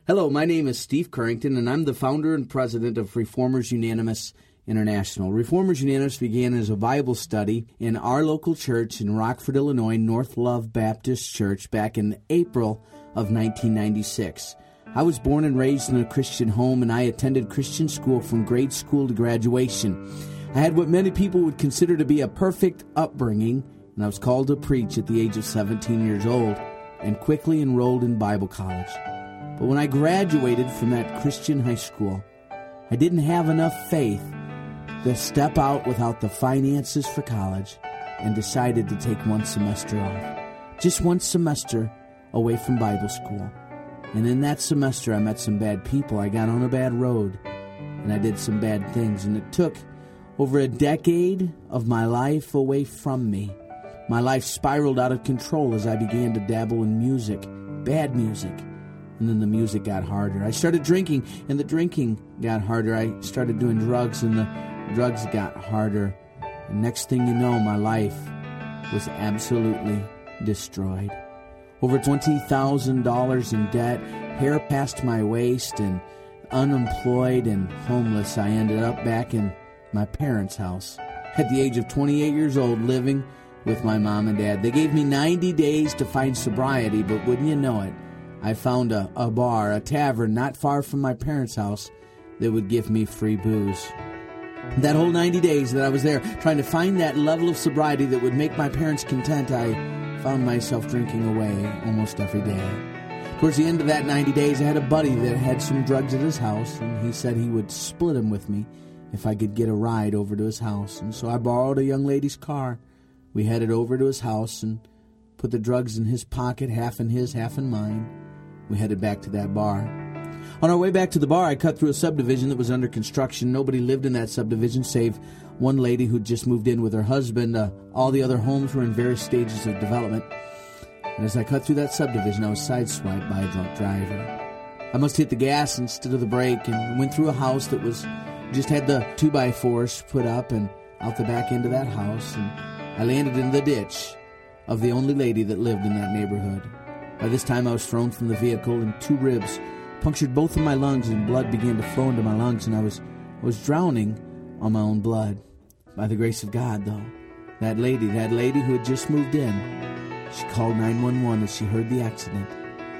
Hello, my name is Steve Currington, and I'm the founder and president of Reformers Unanimous International. Reformers Unanimous began as a Bible study in our local church in Rockford, Illinois, North Love Baptist Church, back in April of 1996. I was born and raised in a Christian home, and I attended Christian school from grade school to graduation. I had what many people would consider to be a perfect upbringing, and I was called to preach at the age of 17 years old and quickly enrolled in Bible college. But when I graduated from that Christian high school, I didn't have enough faith to step out without the finances for college and decided to take one semester off. Just one semester away from Bible school. And in that semester, I met some bad people. I got on a bad road, and I did some bad things. And it took over a decade of my life away from me. My life spiraled out of control as I began to dabble in music, bad music. And then the music got harder. I started drinking, and the drinking got harder. I started doing drugs, and the drugs got harder. And next thing you know, my life was absolutely destroyed. Over $20,000 in debt, hair past my waist, and unemployed and homeless. I ended up back in my parents' house at the age of 28 years old, living with my mom and dad. They gave me 90 days to find sobriety, but wouldn't you know it, I found a bar, a tavern not far from my parents' house that would give me free booze. That whole 90 days that I was there trying to find that level of sobriety that would make my parents content, I found myself drinking away almost every day. Towards the end of that 90 days, I had a buddy that had some drugs at his house, and he said he would split them with me if I could get a ride over to his house. And so I borrowed a young lady's car. We headed over to his house and put the drugs in his pocket, half in his, half in mine. We headed back to that bar. On our way back to the bar, I cut through a subdivision that was under construction. Nobody lived in that subdivision save one lady who'd just moved in with her husband. All the other homes were in various stages of development. And as I cut through that subdivision, I was sideswiped by a drunk driver. I must hit the gas instead of the brake and went through a house that was just had the 2x4s put up and out the back end of that house. And I landed in the ditch of the only lady that lived in that neighborhood. By this time, I was thrown from the vehicle, and 2 ribs punctured both of my lungs, and blood began to flow into my lungs, and I was drowning on my own blood. By the grace of God, though, that lady who had just moved in, she called 911 as she heard the accident,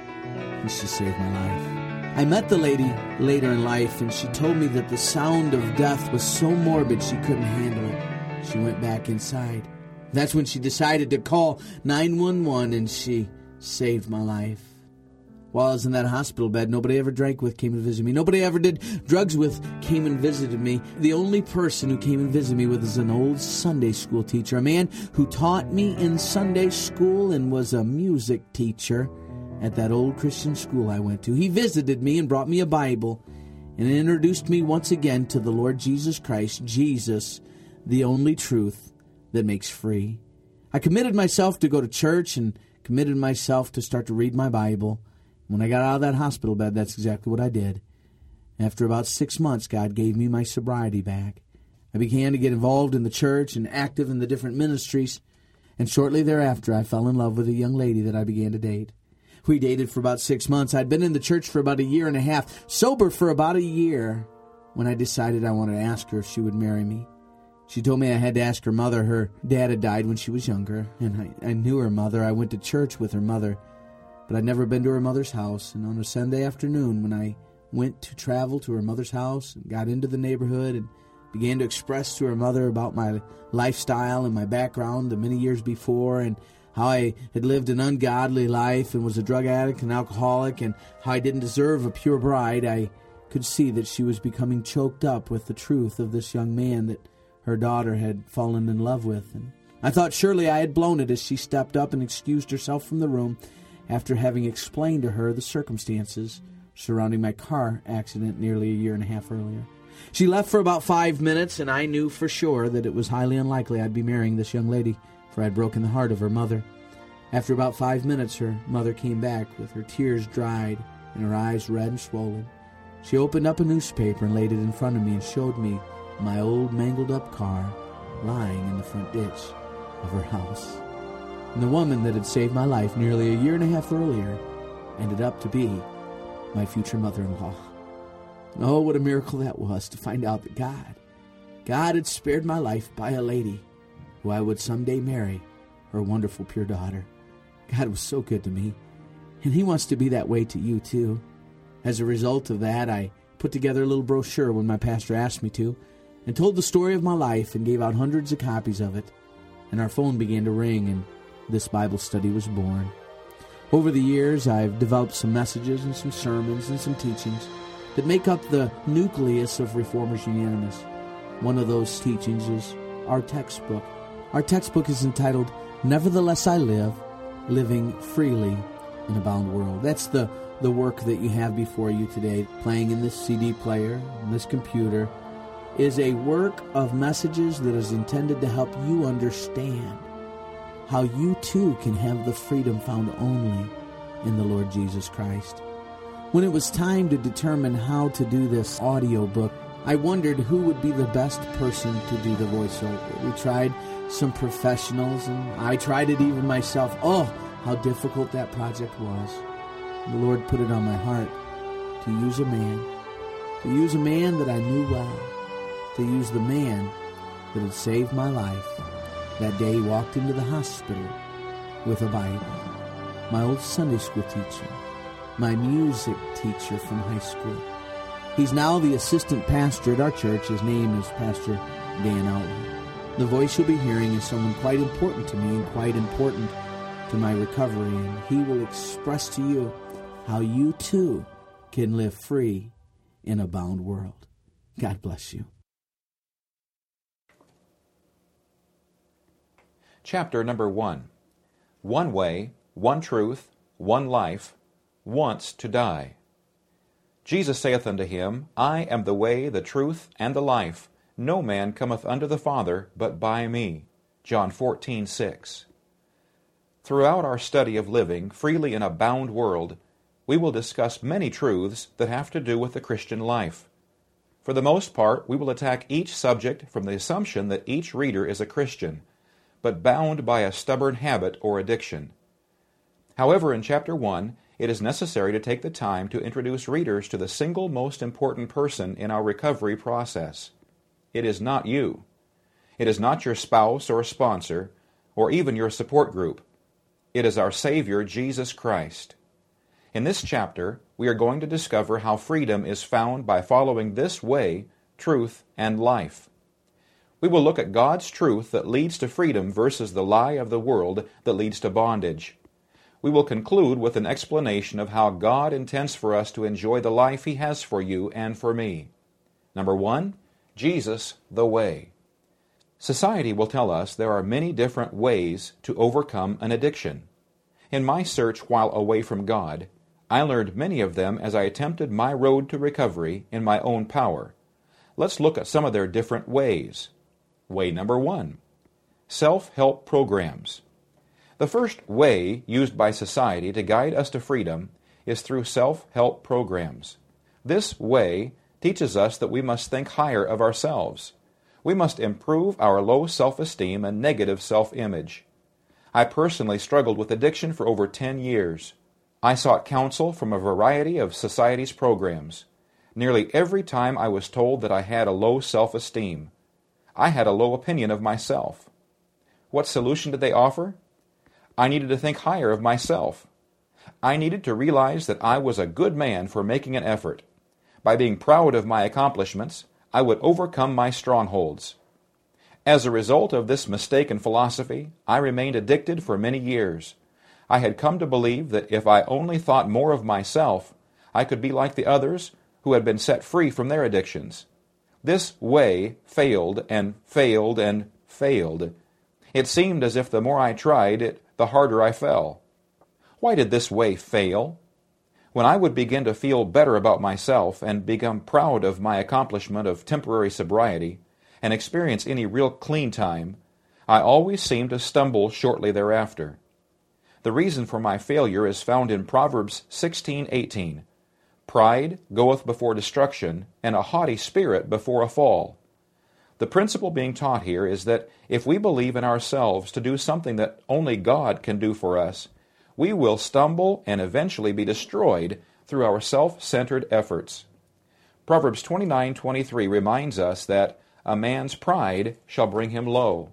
and she saved my life. I met the lady later in life, and she told me that the sound of death was so morbid she couldn't handle it. She went back inside. That's when she decided to call 911, and she saved my life. While I was in that hospital bed, nobody I ever drank with came and visited me. Nobody I ever did drugs with came and visited me. The only person who came and visited me with is an old Sunday school teacher, a man who taught me in Sunday school and was a music teacher at that old Christian school I went to. He visited me and brought me a Bible and introduced me once again to the Lord Jesus Christ, Jesus, the only truth that makes free. I committed myself to go to church and committed myself to start to read my Bible. When I got out of that hospital bed, that's exactly what I did. After about 6 months, God gave me my sobriety back. I began to get involved in the church and active in the different ministries. And shortly thereafter, I fell in love with a young lady that I began to date. We dated for about 6 months. I'd been in the church for about a year and a half, sober for about a year, when I decided I wanted to ask her if she would marry me. She told me I had to ask her mother. Her dad had died when she was younger, and I knew her mother. I went to church with her mother, but I'd never been to her mother's house. And on a Sunday afternoon, when I went to travel to her mother's house and got into the neighborhood and began to express to her mother about my lifestyle and my background the many years before, and how I had lived an ungodly life and was a drug addict and alcoholic, and how I didn't deserve a pure bride, I could see that she was becoming choked up with the truth of this young man that her daughter had fallen in love with. And I thought surely I had blown it as she stepped up and excused herself from the room after having explained to her the circumstances surrounding my car accident nearly a year and a half earlier. She left for about 5 minutes, and I knew for sure that it was highly unlikely I'd be marrying this young lady, for I'd broken the heart of her mother. After about 5 minutes, her mother came back with her tears dried and her eyes red and swollen. She opened up a newspaper and laid it in front of me and showed me my old mangled-up car lying in the front ditch of her house. And the woman that had saved my life nearly a year and a half earlier ended up to be my future mother-in-law. And oh, what a miracle that was to find out that God had spared my life by a lady who I would someday marry, her wonderful, pure daughter. God was so good to me, and He wants to be that way to you too. As a result of that, I put together a little brochure when my pastor asked me to, and told the story of my life and gave out hundreds of copies of it. And our phone began to ring, and this Bible study was born. Over the years, I've developed some messages and some sermons and some teachings that make up the nucleus of Reformers Unanimous. One of those teachings is our textbook. Our textbook is entitled, Nevertheless I Live, Living Freely in a Bound World. That's the work that you have before you today, playing in this CD player, in this computer, is a work of messages that is intended to help you understand how you too can have the freedom found only in the Lord Jesus Christ. When it was time to determine how to do this audio book, I wondered who would be the best person to do the voiceover. We tried some professionals, and I tried it even myself. Oh, how difficult that project was. The Lord put it on my heart to use a man that I knew well, to use the man that had saved my life. That day he walked into the hospital with a Bible. My old Sunday school teacher, my music teacher from high school. He's now the assistant pastor at our church. His name is Pastor Dan Outlaw. The voice you'll be hearing is someone quite important to me and quite important to my recovery, and he will express to you how you too can live free in a bound world. God bless you. Chapter number 1. One way, one truth, one life, once to die. Jesus saith unto him, I am the way, the truth, and the life. No man cometh unto the Father but by me. John 14:6. Throughout our study of living freely in a bound world, we will discuss many truths that have to do with the Christian life. For the most part, we will attack each subject from the assumption that each reader is a Christian, but bound by a stubborn habit or addiction. However, in Chapter 1, it is necessary to take the time to introduce readers to the single most important person in our recovery process. It is not you. It is not your spouse or sponsor, or even your support group. It is our Savior, Jesus Christ. In this chapter, we are going to discover how freedom is found by following this way, truth, and life. We will look at God's truth that leads to freedom versus the lie of the world that leads to bondage. We will conclude with an explanation of how God intends for us to enjoy the life He has for you and for me. Number 1, Jesus, the way. Society will tell us there are many different ways to overcome an addiction. In my search while away from God, I learned many of them as I attempted my road to recovery in my own power. Let's look at some of their different ways. Way number 1, self-help programs. The first way used by society to guide us to freedom is through self-help programs. This way teaches us that we must think higher of ourselves. We must improve our low self-esteem and negative self-image. I personally struggled with addiction for over 10 years. I sought counsel from a variety of society's programs. Nearly every time I was told that I had a low self-esteem. I had a low opinion of myself. What solution did they offer? I needed to think higher of myself. I needed to realize that I was a good man for making an effort. By being proud of my accomplishments, I would overcome my strongholds. As a result of this mistaken philosophy, I remained addicted for many years. I had come to believe that if I only thought more of myself, I could be like the others who had been set free from their addictions. This way failed and failed and failed. It seemed as if the more I tried it, the harder I fell. Why did this way fail? When I would begin to feel better about myself and become proud of my accomplishment of temporary sobriety and experience any real clean time, I always seemed to stumble shortly thereafter. The reason for my failure is found in Proverbs 16:18. Pride goeth before destruction, and a haughty spirit before a fall. The principle being taught here is that if we believe in ourselves to do something that only God can do for us, we will stumble and eventually be destroyed through our self-centered efforts. Proverbs 29:23 reminds us that a man's pride shall bring him low.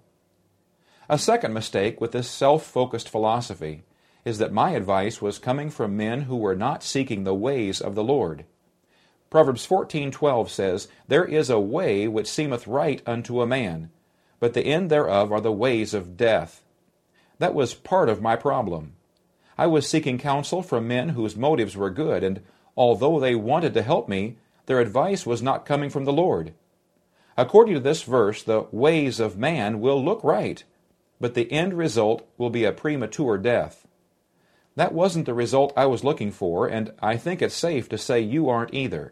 A second mistake with this self-focused philosophy is that my advice was coming from men who were not seeking the ways of the Lord. Proverbs 14:12 says, "There is a way which seemeth right unto a man, but the end thereof are the ways of death." That was part of my problem. I was seeking counsel from men whose motives were good, and although they wanted to help me, their advice was not coming from the Lord. According to this verse, the ways of man will look right, but the end result will be a premature death. That wasn't the result I was looking for, and I think it's safe to say you aren't either.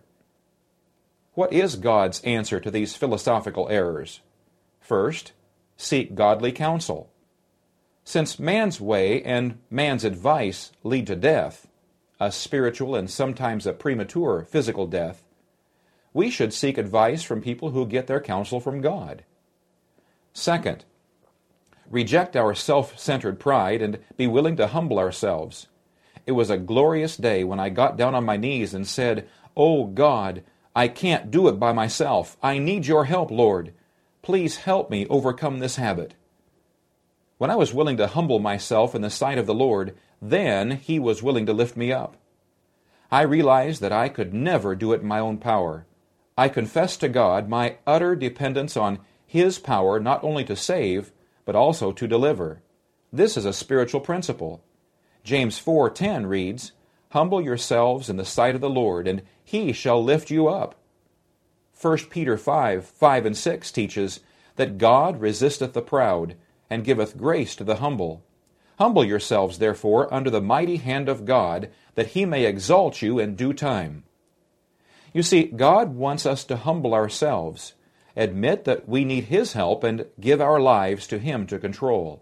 What is God's answer to these philosophical errors? First, seek godly counsel. Since man's way and man's advice lead to death, a spiritual and sometimes a premature physical death, we should seek advice from people who get their counsel from God. Second, reject our self-centered pride and be willing to humble ourselves. It was a glorious day when I got down on my knees and said, "Oh God, I can't do it by myself. I need your help, Lord. Please help me overcome this habit." When I was willing to humble myself in the sight of the Lord, then He was willing to lift me up. I realized that I could never do it in my own power. I confessed to God my utter dependence on His power not only to save, but also to deliver. This is a spiritual principle. James 4:10 reads, "Humble yourselves in the sight of the Lord, and He shall lift you up." 1 Peter 5:5 and 6 teaches that God resisteth the proud, and giveth grace to the humble. Humble yourselves, therefore, under the mighty hand of God, that He may exalt you in due time. You see, God wants us to humble ourselves, admit that we need His help, and give our lives to Him to control.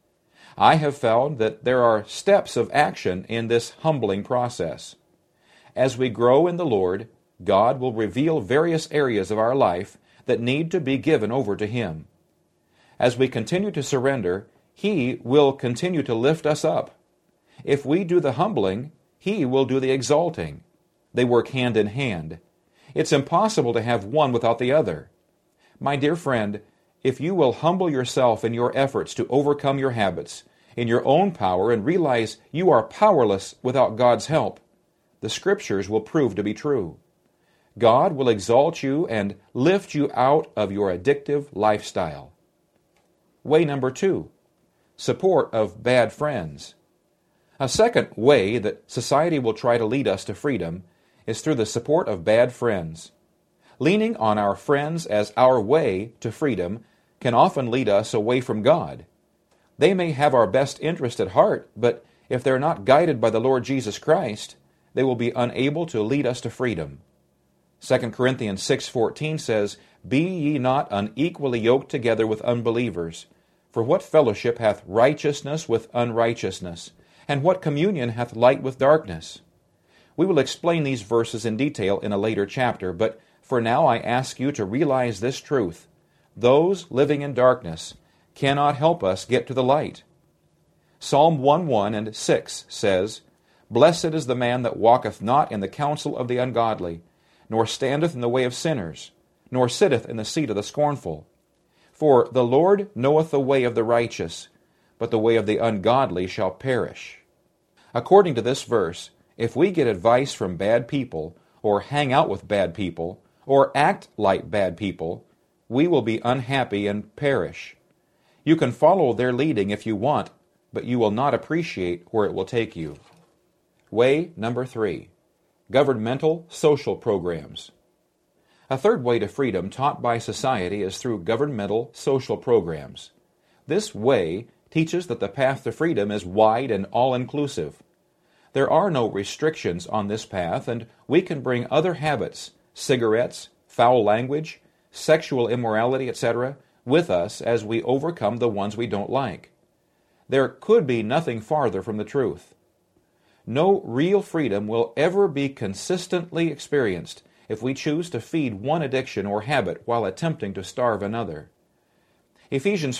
I have found that there are steps of action in this humbling process. As we grow in the Lord, God will reveal various areas of our life that need to be given over to Him. As we continue to surrender, He will continue to lift us up. If we do the humbling, He will do the exalting. They work hand in hand. It's impossible to have one without the other. My dear friend, if you will humble yourself in your efforts to overcome your habits, in your own power, and realize you are powerless without God's help, the Scriptures will prove to be true. God will exalt you and lift you out of your addictive lifestyle. Way number 2, support of bad friends. A second way that society will try to lead us to freedom is through the support of bad friends. Leaning on our friends as our way to freedom can often lead us away from God. They may have our best interest at heart, but if they're not guided by the Lord Jesus Christ, they will be unable to lead us to freedom. 2 Corinthians 6:14 says, "Be ye not unequally yoked together with unbelievers. For what fellowship hath righteousness with unrighteousness? And what communion hath light with darkness?" We will explain these verses in detail in a later chapter, but for now I ask you to realize this truth. Those living in darkness cannot help us get to the light. Psalm 1:1 and 6 says, "Blessed is the man that walketh not in the counsel of the ungodly, nor standeth in the way of sinners, nor sitteth in the seat of the scornful. For the Lord knoweth the way of the righteous, but the way of the ungodly shall perish." According to this verse, if we get advice from bad people, or hang out with bad people, or act like bad people, we will be unhappy and perish. You can follow their leading if you want, but you will not appreciate where it will take you. Way number 3, governmental social programs. A third way to freedom taught by society is through governmental social programs. This way teaches that the path to freedom is wide and all-inclusive. There are no restrictions on this path, and we can bring other habits, cigarettes, foul language, sexual immorality, etc., with us as we overcome the ones we don't like. There could be nothing farther from the truth. No real freedom will ever be consistently experienced if we choose to feed one addiction or habit while attempting to starve another. Ephesians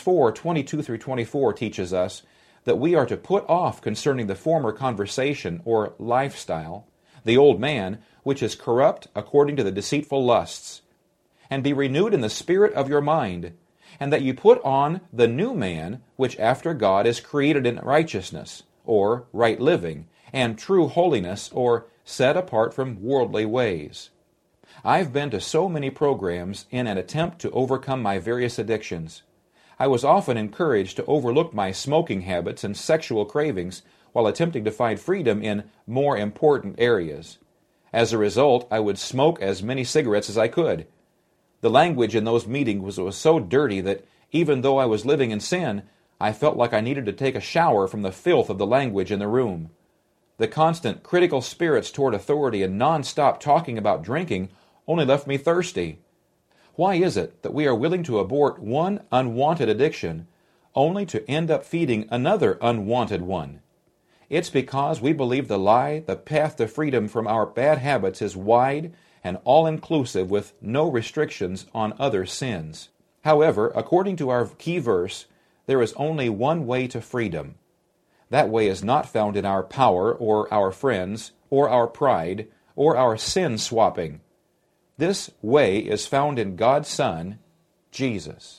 4:22-24 teaches us that we are to put off concerning the former conversation or lifestyle the old man, which is corrupt according to the deceitful lusts, and be renewed in the spirit of your mind, and that you put on the new man, which after God is created in righteousness, or right living, and true holiness, or set apart from worldly ways. I've been to so many programs in an attempt to overcome my various addictions. I was often encouraged to overlook my smoking habits and sexual cravings while attempting to find freedom in more important areas. As a result, I would smoke as many cigarettes as I could. The language in those meetings was so dirty that even though I was living in sin, I felt like I needed to take a shower from the filth of the language in the room. The constant critical spirits toward authority and non-stop talking about drinking only left me thirsty. Why is it that we are willing to abort one unwanted addiction only to end up feeding another unwanted one? It's because we believe the lie, the path to freedom from our bad habits, is wide and all-inclusive with no restrictions on other sins. However, according to our key verse, there is only one way to freedom. That way is not found in our power or our friends or our pride or our sin swapping. This way is found in God's Son, Jesus.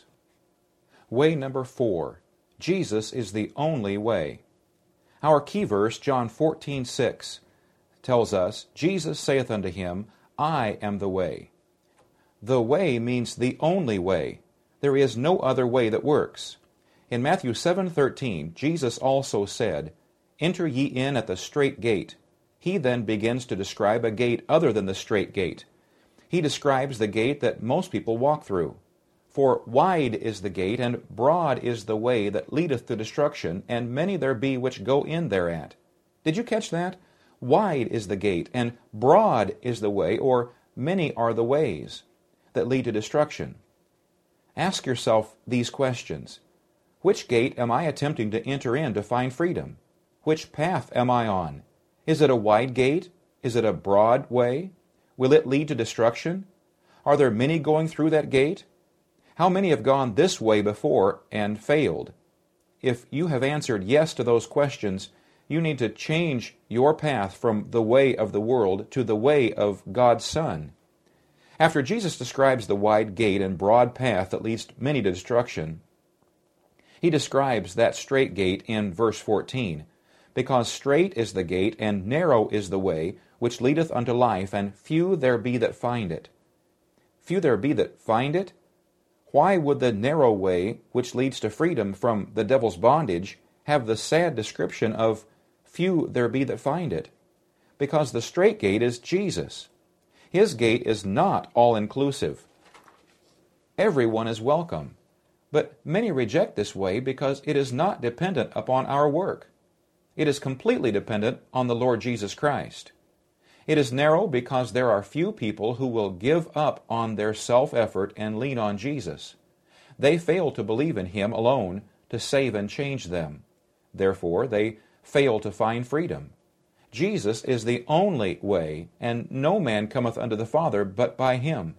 Way number 4. Jesus is the only way. Our key verse, John 14:6, tells us, Jesus saith unto him, I am the way. The way means the only way. There is no other way that works. In Matthew 7:13, Jesus also said, Enter ye in at the strait gate. He then begins to describe a gate other than the strait gate. He describes the gate that most people walk through. For wide is the gate, and broad is the way that leadeth to destruction, and many there be which go in thereat. Did you catch that? Wide is the gate, and broad is the way, or many are the ways that lead to destruction. Ask yourself these questions. Which gate am I attempting to enter in to find freedom? Which path am I on? Is it a wide gate? Is it a broad way? Will it lead to destruction? Are there many going through that gate? How many have gone this way before and failed? If you have answered yes to those questions, you need to change your path from the way of the world to the way of God's Son. After Jesus describes the wide gate and broad path that leads many to destruction, he describes that strait gate in verse 14. Because strait is the gate, and narrow is the way, which leadeth unto life, and few there be that find it. Few there be that find it? Why would the narrow way, which leads to freedom from the devil's bondage, have the sad description of few there be that find it? Because the strait gate is Jesus. His gate is not all-inclusive. Everyone is welcome. But many reject this way because it is not dependent upon our work. It is completely dependent on the Lord Jesus Christ. It is narrow because there are few people who will give up on their self-effort and lean on Jesus. They fail to believe in Him alone to save and change them. Therefore, they fail to find freedom. Jesus is the only way, and no man cometh unto the Father but by Him.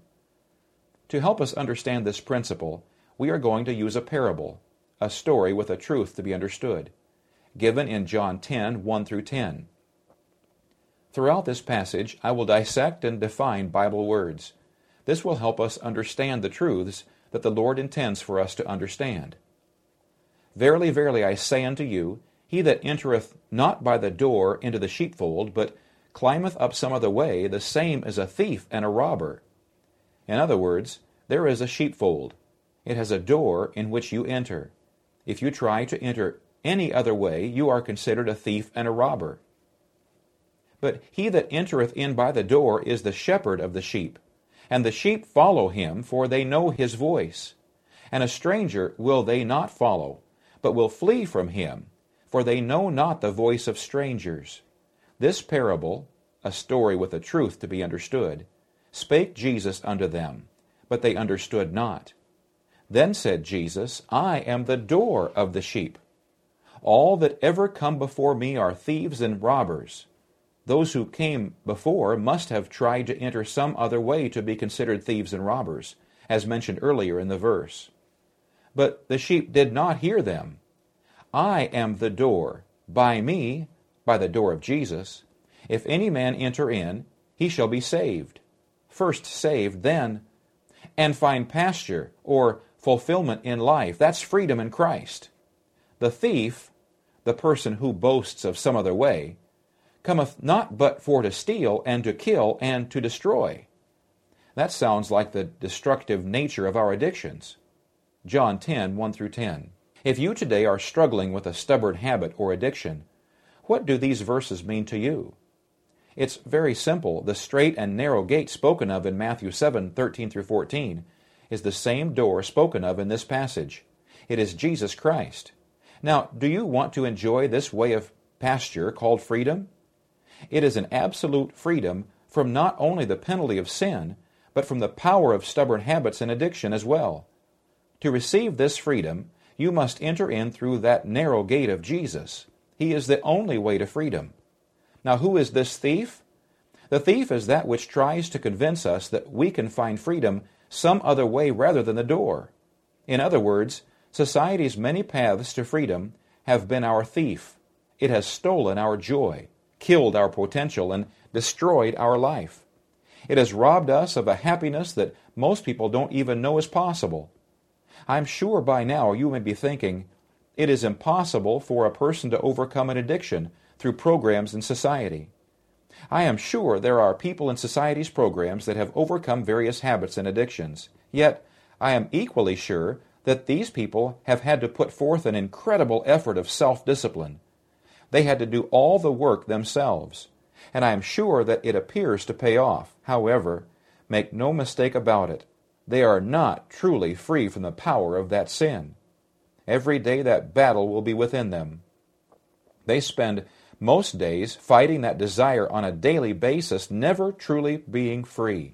To help us understand this principle, we are going to use a parable, a story with a truth to be understood, given in John 10:1-10. Throughout this passage, I will dissect and define Bible words. This will help us understand the truths that the Lord intends for us to understand. Verily, verily, I say unto you, he that entereth not by the door into the sheepfold, but climbeth up some other way, the same is a thief and a robber. In other words, there is a sheepfold. It has a door in which you enter. If you try to enter any other way, you are considered a thief and a robber. But he that entereth in by the door is the shepherd of the sheep. And the sheep follow him, for they know his voice. And a stranger will they not follow, but will flee from him, for they know not the voice of strangers. This parable, a story with a truth to be understood, spake Jesus unto them, but they understood not. Then said Jesus, I am the door of the sheep. All that ever come before me are thieves and robbers. Those who came before must have tried to enter some other way to be considered thieves and robbers, as mentioned earlier in the verse. But the sheep did not hear them. I am the door. By me, by the door of Jesus, If any man enter in, he shall be saved. First saved, then, and find pasture or fulfillment in life. That's freedom in Christ. The thief, the person who boasts of some other way, cometh not but for to steal and to kill and to destroy. That sounds like the destructive nature of our addictions. John 10, 1 through 10. If you today are struggling with a stubborn habit or addiction, what do these verses mean to you? It's very simple. The straight and narrow gate spoken of in Matthew 7, 13 through 14 is the same door spoken of in this passage. It is Jesus Christ. Now, do you want to enjoy this way of pasture called freedom? It is an absolute freedom from not only the penalty of sin, but from the power of stubborn habits and addiction as well. To receive this freedom, you must enter in through that narrow gate of Jesus. He is the only way to freedom. Now, who is this thief? The thief is that which tries to convince us that we can find freedom some other way rather than the door. In other words, society's many paths to freedom have been our thief. It has stolen our joy, killed our potential, and destroyed our life. It has robbed us of a happiness that most people don't even know is possible. I'm sure by now you may be thinking, it is impossible for a person to overcome an addiction through programs in society. I am sure there are people in society's programs that have overcome various habits and addictions. Yet, I am equally sure that these people have had to put forth an incredible effort of self-discipline. They had to do all the work themselves, and I am sure that it appears to pay off. However, make no mistake about it, they are not truly free from the power of that sin. Every day that battle will be within them. They spend most days fighting that desire on a daily basis, never truly being free.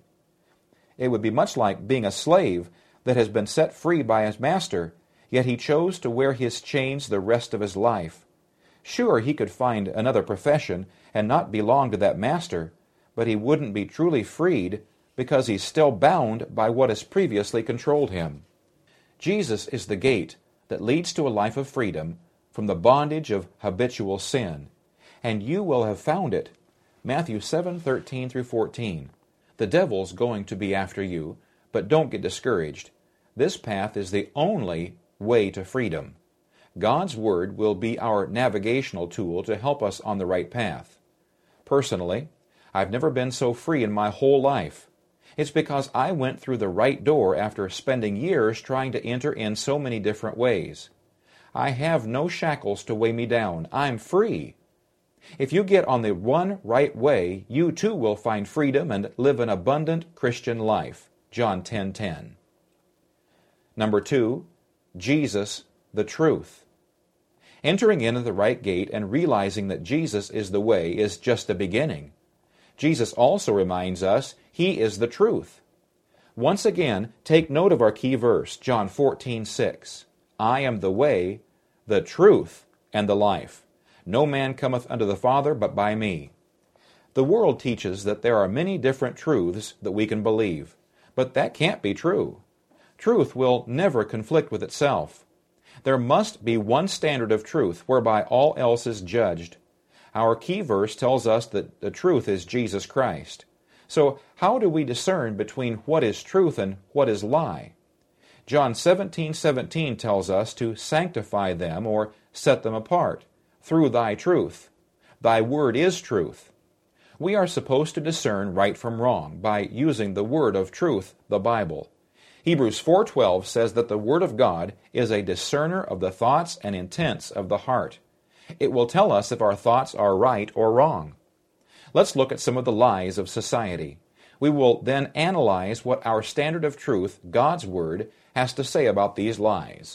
It would be much like being a slave that has been set free by his master, yet he chose to wear his chains the rest of his life. Sure, he could find another profession and not belong to that master, but he wouldn't be truly freed because he's still bound by what has previously controlled him. Jesus is the gate that leads to a life of freedom from the bondage of habitual sin, and you will have found it. Matthew 7:13 through 14. The devil's going to be after you, but don't get discouraged. This path is the only way to freedom. God's Word will be our navigational tool to help us on the right path. Personally, I've never been so free in my whole life. It's because I went through the right door after spending years trying to enter in so many different ways. I have no shackles to weigh me down. I'm free. If you get on the one right way, you too will find freedom and live an abundant Christian life. John 10:10. Number 2, Jesus, the truth. Entering into the right gate and realizing that Jesus is the way is just the beginning. Jesus also reminds us He is the truth. Once again, take note of our key verse, John 14:6. I am the way, the truth, and the life. No man cometh unto the Father but by me. The world teaches that there are many different truths that we can believe, but that can't be true. Truth will never conflict with itself. There must be one standard of truth whereby all else is judged. Our key verse tells us that the truth is Jesus Christ. So how do we discern between what is truth and what is lie? John 17:17 tells us to sanctify them or set them apart through thy truth. Thy word is truth. We are supposed to discern right from wrong by using the word of truth, the Bible. Hebrews 4:12 says that the Word of God is a discerner of the thoughts and intents of the heart. It will tell us if our thoughts are right or wrong. Let's look at some of the lies of society. We will then analyze what our standard of truth, God's Word, has to say about these lies.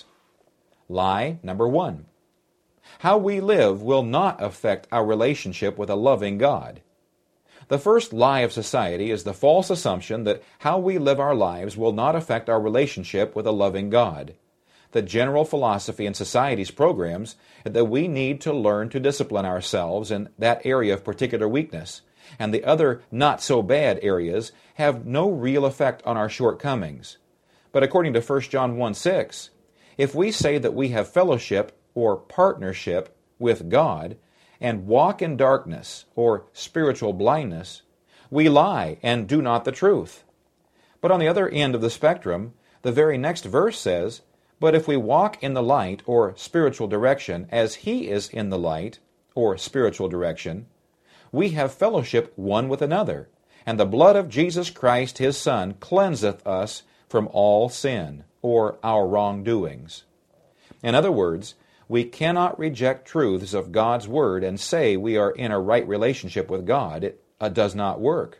Lie number 1. How we live will not affect our relationship with a loving God. The first lie of society is the false assumption that how we live our lives will not affect our relationship with a loving God. The general philosophy in society's programs is that we need to learn to discipline ourselves in that area of particular weakness, and the other not-so-bad areas have no real effect on our shortcomings. But according to 1 John 1:6, if we say that we have fellowship or partnership with God, and walk in darkness, or spiritual blindness, we lie and do not the truth. But on the other end of the spectrum, the very next verse says, "But if we walk in the light," or spiritual direction, "as He is in the light," or spiritual direction, "we have fellowship one with another, and the blood of Jesus Christ His Son cleanseth us from all sin," or our wrongdoings. In other words, we cannot reject truths of God's Word and say we are in a right relationship with God. It does not work.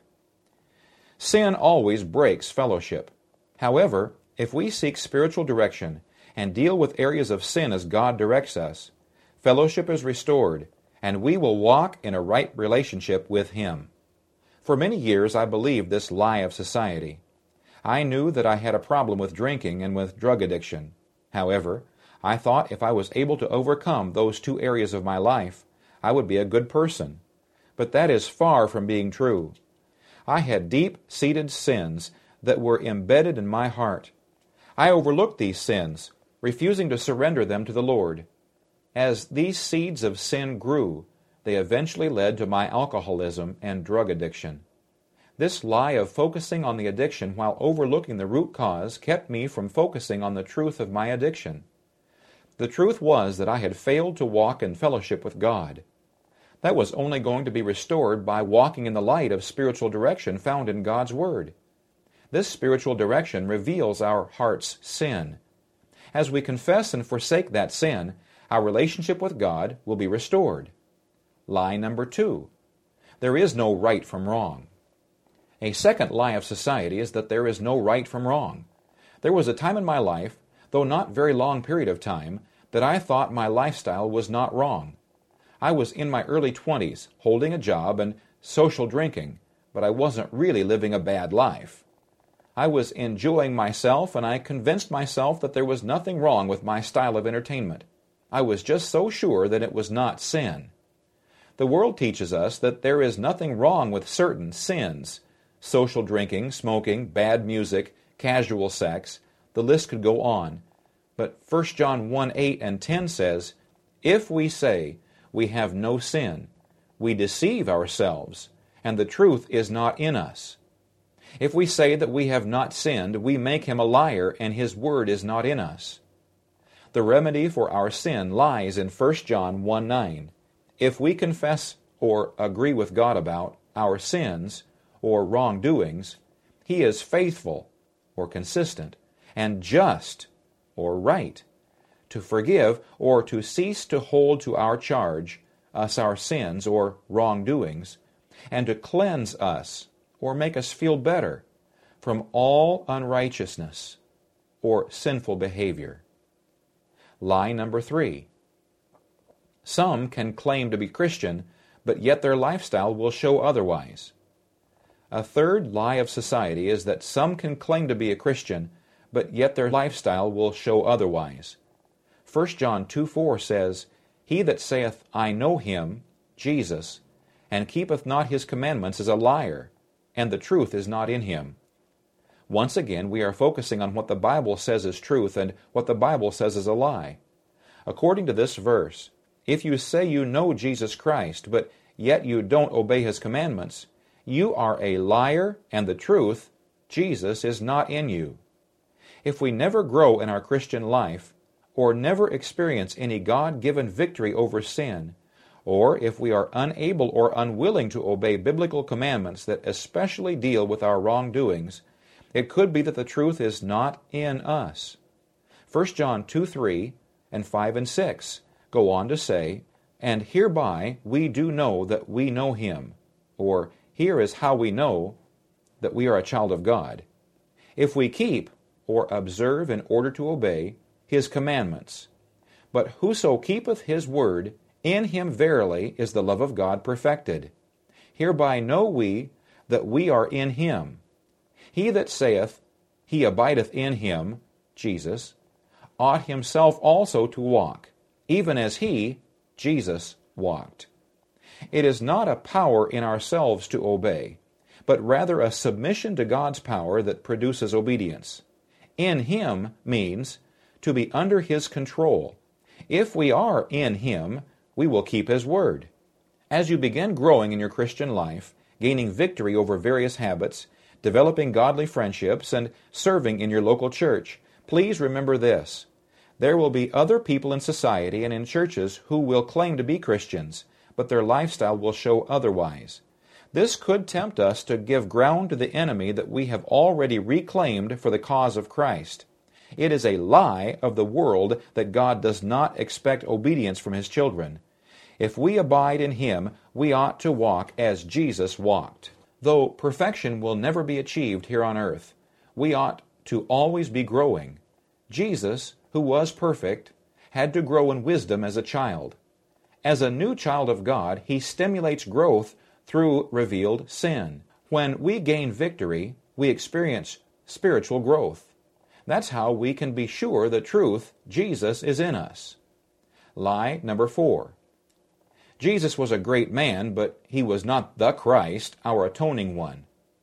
Sin always breaks fellowship. However, if we seek spiritual direction and deal with areas of sin as God directs us, fellowship is restored, and we will walk in a right relationship with Him. For many years I believed this lie of society. I knew that I had a problem with drinking and with drug addiction. However, I thought if I was able to overcome those two areas of my life, I would be a good person. But that is far from being true. I had deep-seated sins that were embedded in my heart. I overlooked these sins, refusing to surrender them to the Lord. As these seeds of sin grew, they eventually led to my alcoholism and drug addiction. This lie of focusing on the addiction while overlooking the root cause kept me from focusing on the truth of my addiction. The truth was that I had failed to walk in fellowship with God. That was only going to be restored by walking in the light of spiritual direction found in God's Word. This spiritual direction reveals our heart's sin. As we confess and forsake that sin, our relationship with God will be restored. Lie number 2. There is no right from wrong. A second lie of society is that there is no right from wrong. There was a time in my life, though not very long period of time, that I thought my lifestyle was not wrong. I was in my early 20s, holding a job and social drinking, but I wasn't really living a bad life. I was enjoying myself, and I convinced myself that there was nothing wrong with my style of entertainment. I was just so sure that it was not sin. The world teaches us that there is nothing wrong with certain sins: social drinking, smoking, bad music, casual sex. The list could go on. But 1 John 1:8 and 10 says, "If we say we have no sin, we deceive ourselves, and the truth is not in us. If we say that we have not sinned, we make Him a liar, and His word is not in us." The remedy for our sin lies in 1 John 1:9. If we confess or agree with God about our sins or wrongdoings, He is faithful or consistent and just or right to forgive or to cease to hold to our charge us our sins or wrongdoings, and to cleanse us or make us feel better from all unrighteousness or sinful behavior. Lie number 3. Some can claim to be Christian, but yet their lifestyle will show otherwise. A third lie of society is that some can claim to be a Christian, but yet their lifestyle will show otherwise. 1 John 2:4 says, "He that saith, I know Him," Jesus, "and keepeth not His commandments is a liar, and the truth is not in him." Once again, we are focusing on what the Bible says is truth and what the Bible says is a lie. According to this verse, if you say you know Jesus Christ, but yet you don't obey His commandments, you are a liar, and the truth, Jesus, is not in you. If we never grow in our Christian life, or never experience any God-given victory over sin, or if we are unable or unwilling to obey biblical commandments that especially deal with our wrongdoings, it could be that the truth is not in us. 1 John 2:3 and 5 and 6 go on to say, "And hereby we do know that we know Him," or "Here is how we know that we are a child of God, if we keep," or observe in order to obey, "His commandments. But whoso keepeth His word, in him verily is the love of God perfected. Hereby know we that we are in Him. He that saith, He abideth in Him," Jesus, "ought himself also to walk, even as He," Jesus, "walked." It is not a power in ourselves to obey, but rather a submission to God's power that produces obedience. In Him means to be under His control. If we are in Him, we will keep His word. As you begin growing in your Christian life, gaining victory over various habits, developing godly friendships, and serving in your local church, please remember this. There will be other people in society and in churches who will claim to be Christians, but their lifestyle will show otherwise. This could tempt us to give ground to the enemy that we have already reclaimed for the cause of Christ. It is a lie of the world that God does not expect obedience from His children. If we abide in Him, we ought to walk as Jesus walked. Though perfection will never be achieved here on earth, we ought to always be growing. Jesus, who was perfect, had to grow in wisdom as a child. As a new child of God, He stimulates growth through revealed sin. When we gain victory, we experience spiritual growth. That's how we can be sure the truth, Jesus, is in us. Lie number 4. Jesus was a great man, but He was not the Christ, our atoning one.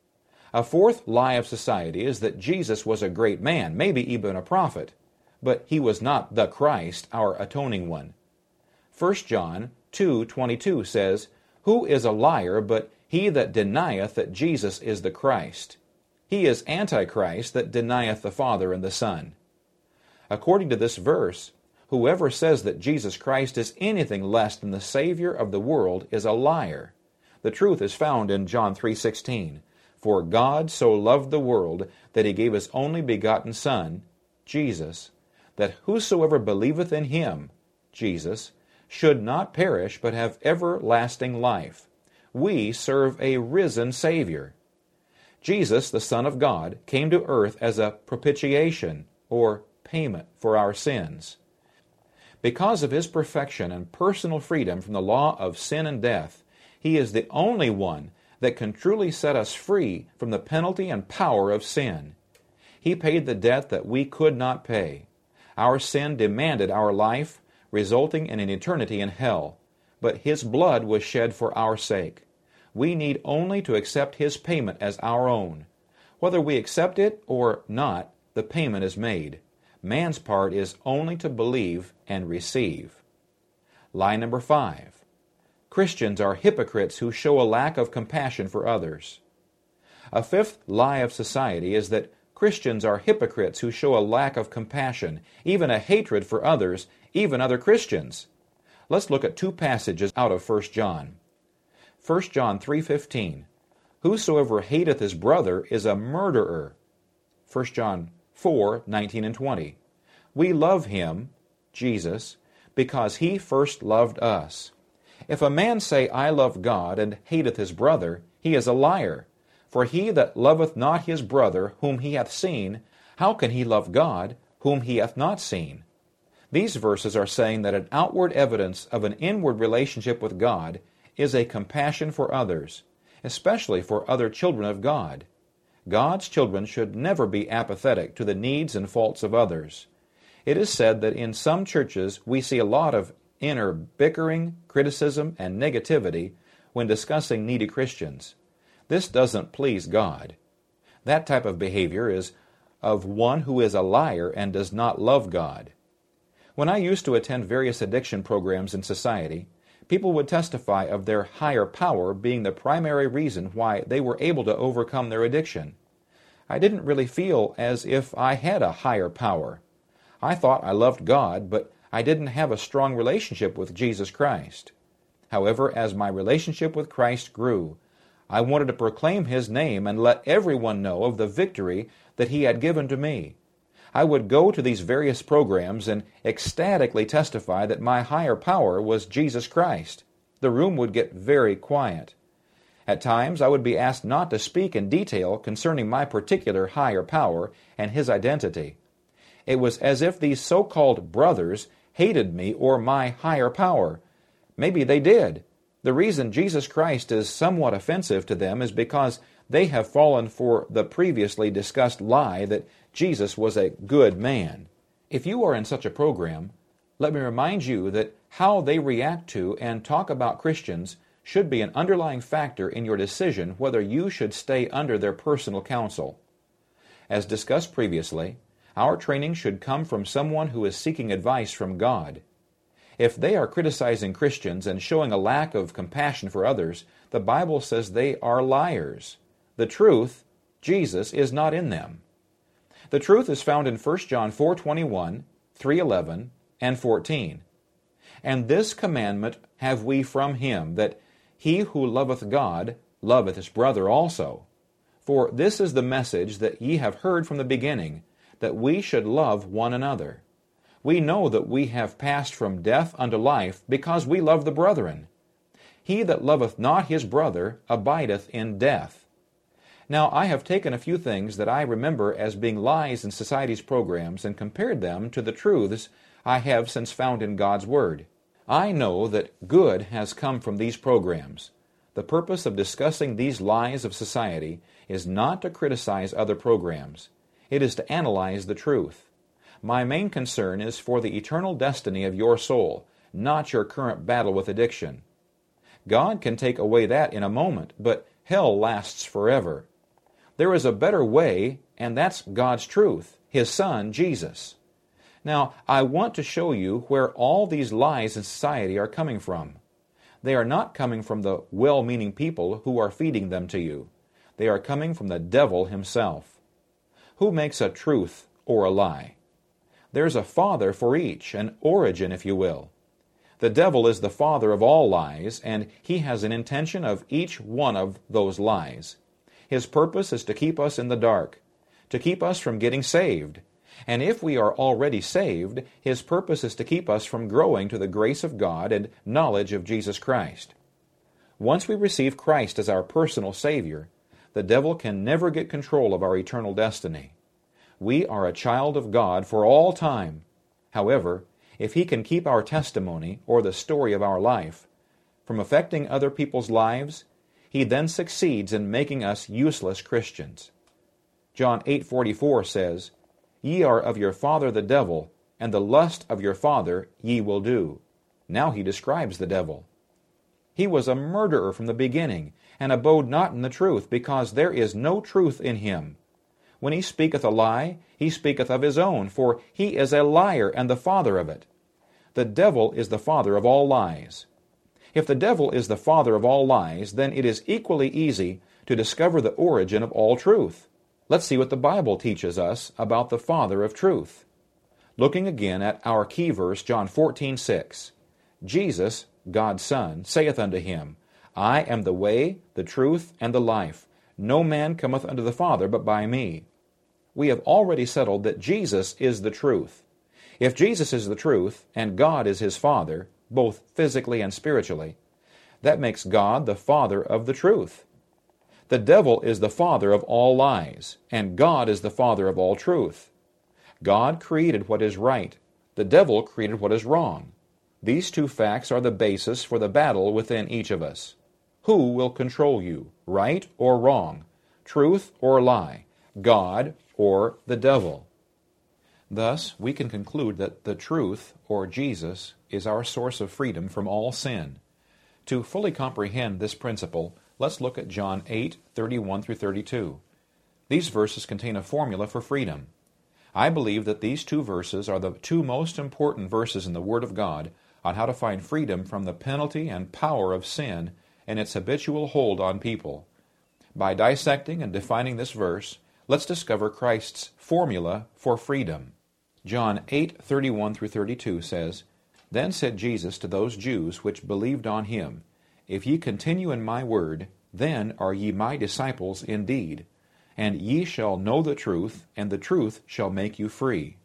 A fourth lie of society is that Jesus was a great man, maybe even a prophet, but He was not the Christ, our atoning one. 1 John 2:22 says, "Who is a liar but he that denieth that Jesus is the Christ? He is Antichrist that denieth the Father and the Son." According to this verse, whoever says that Jesus Christ is anything less than the Savior of the world is a liar. The truth is found in John 3:16. "For God so loved the world that He gave His only begotten Son, Jesus, that whosoever believeth in Him," Jesus, "should not perish but have everlasting life." We serve a risen Savior. Jesus, the Son of God, came to earth as a propitiation, or payment for our sins. Because of His perfection and personal freedom from the law of sin and death, He is the only one that can truly set us free from the penalty and power of sin. He paid the debt that we could not pay. Our sin demanded our life, resulting in an eternity in hell, but His blood was shed for our sake. We need only to accept His payment as our own. Whether we accept it or not, the payment is made. Man's part is only to believe and receive. Lie number 5. Christians are hypocrites who show a lack of compassion for others. A fifth lie of society is that Christians are hypocrites who show a lack of compassion, even a hatred for others, even other Christians. Let's look at 2 passages out of 1 John. 1 John 3:15. "Whosoever hateth his brother is a murderer." 1 John 4:19 and 20. "We love Him," Jesus, "because He first loved us." If a man say, "I love God," and hateth his brother, he is a liar. For he that loveth not his brother whom he hath seen, how can he love God whom he hath not seen? These verses are saying that an outward evidence of an inward relationship with God is a compassion for others, especially for other children of God. God's children should never be apathetic to the needs and faults of others. It is said that in some churches we see a lot of inner bickering, criticism, and negativity when discussing needy Christians. This doesn't please God. That type of behavior is of one who is a liar and does not love God. When I used to attend various addiction programs in society, people would testify of their higher power being the primary reason why they were able to overcome their addiction. I didn't really feel as if I had a higher power. I thought I loved God, but I didn't have a strong relationship with Jesus Christ. However, as my relationship with Christ grew, I wanted to proclaim His name and let everyone know of the victory that He had given to me. I would go to these various programs and ecstatically testify that my higher power was Jesus Christ. The room would get very quiet. At times, I would be asked not to speak in detail concerning my particular higher power and His identity. It was as if these so-called brothers hated me or my higher power. Maybe they did. The reason Jesus Christ is somewhat offensive to them is because they have fallen for the previously discussed lie that Jesus was a good man. If you are in such a program, let me remind you that how they react to and talk about Christians should be an underlying factor in your decision whether you should stay under their personal counsel. As discussed previously, our training should come from someone who is seeking advice from God. If they are criticizing Christians and showing a lack of compassion for others, the Bible says they are liars. The truth, Jesus, is not in them. The truth is found in 1 John 4:21, 3:11, and 14. And this commandment have we from him, that he who loveth God loveth his brother also. For this is the message that ye have heard from the beginning, that we should love one another. We know that we have passed from death unto life, because we love the brethren. He that loveth not his brother abideth in death. Now I have taken a few things that I remember as being lies in society's programs and compared them to the truths I have since found in God's Word. I know that good has come from these programs. The purpose of discussing these lies of society is not to criticize other programs. It is to analyze the truth. My main concern is for the eternal destiny of your soul, not your current battle with addiction. God can take away that in a moment, but hell lasts forever. There is a better way, and that's God's truth, His Son, Jesus. Now, I want to show you where all these lies in society are coming from. They are not coming from the well-meaning people who are feeding them to you. They are coming from the devil himself. Who makes a truth or a lie? There's a father for each, an origin, if you will. The devil is the father of all lies, and he has an intention of each one of those lies. His purpose is to keep us in the dark, to keep us from getting saved. And if we are already saved, his purpose is to keep us from growing to the grace of God and knowledge of Jesus Christ. Once we receive Christ as our personal Savior, the devil can never get control of our eternal destiny. We are a child of God for all time. However, if he can keep our testimony, or the story of our life, from affecting other people's lives, he then succeeds in making us useless Christians. John 8:44 says, Ye are of your father the devil, and the lust of your father ye will do. Now he describes the devil. He was a murderer from the beginning, and abode not in the truth, because there is no truth in him. When he speaketh a lie, he speaketh of his own, for he is a liar and the father of it. The devil is the father of all lies. If the devil is the father of all lies, then it is equally easy to discover the origin of all truth. Let's see what the Bible teaches us about the Father of truth. Looking again at our key verse, John 14:6. Jesus, God's Son, saith unto him, I am the way, the truth, and the life. No man cometh unto the Father but by me. We have already settled that Jesus is the truth. If Jesus is the truth, and God is his Father, both physically and spiritually, that makes God the Father of the truth. The devil is the father of all lies, and God is the father of all truth. God created what is right. The devil created what is wrong. These two facts are the basis for the battle within each of us. Who will control you, right or wrong, truth or lie, God or the devil? Thus, we can conclude that the truth, or Jesus, is our source of freedom from all sin. To fully comprehend this principle, let's look at John 8:31 through 32. These verses contain a formula for freedom. I believe that these two verses are the two most important verses in the Word of God on how to find freedom from the penalty and power of sin and its habitual hold on people. By dissecting and defining this verse, let's discover Christ's formula for freedom. John 8:31 through 32 says, Then said Jesus to those Jews which believed on him, If ye continue in my word, then are ye my disciples indeed, and ye shall know the truth, and the truth shall make you free.